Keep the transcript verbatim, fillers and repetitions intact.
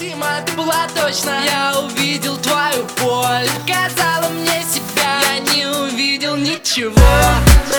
невыносима ты была точно. Я увидел твою боль, показала мне себя. Я не увидел ничего.